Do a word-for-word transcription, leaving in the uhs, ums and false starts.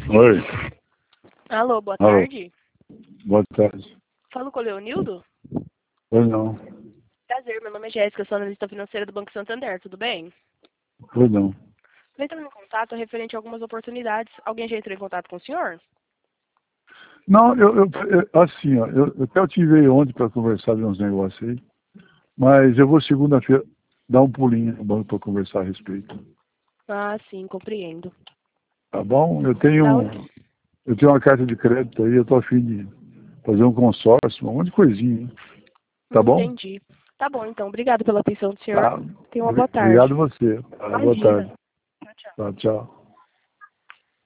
Oi. Alô, boa Alô. tarde. Boa tarde. Falo com o Leonildo? Oi, não. Prazer, meu nome é Jéssica, sou analista financeira do Banco Santander, tudo bem? Oi, não. Estou entrando em contato referente a algumas oportunidades. Alguém já entrou em contato com o senhor? Não, eu, eu, eu- assim, ó, eu, eu até te veio ontem para conversar de uns negócios aí, mas eu vou segunda-feira dar um pulinho no banco para conversar a respeito. Ah, sim, compreendo. Tá bom? Eu tenho, Tá, um- eu tenho uma carta de crédito aí, eu tô a fim de fazer um consórcio, um monte de coisinha, hein? Tá hum, bom? entendi. Tá bom, então. Obrigado pela atenção do senhor. Tá. Tenha uma boa Obri- tarde. Obrigado você. Tá, boa Imagina. tarde. Tchau, tchau. Tá, tchau.